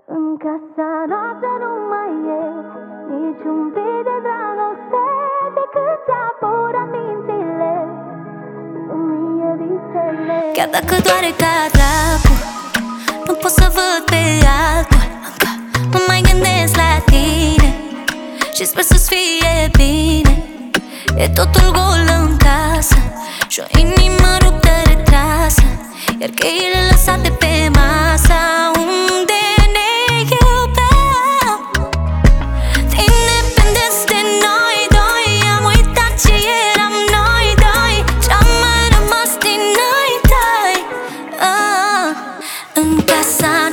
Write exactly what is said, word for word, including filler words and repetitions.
În casa noastră nu mai e niciun pic de dragoste, decât ți-a furat mințile, mie visele. Chiar dacă doare ca dracu, nu pot să văd pe altul. Mă mai gândesc la tine și sper să-ți fie bine. E totul gol în casă și o inimă ruptă, retrasă, iar cheile lăsate pe masă unde ne iubeam. Independenți de noi doi, am uitat ce eram noi doi, ce-am mai rămas din noi doi. ah, În casa